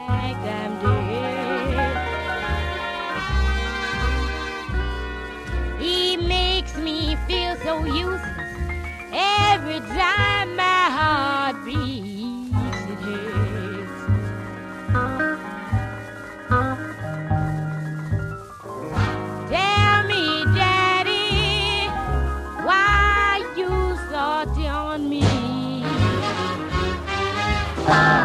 like I'm dead. He makes me feel so useless every time my heart beats. It hurts. Tell me, Daddy, why you salty on me?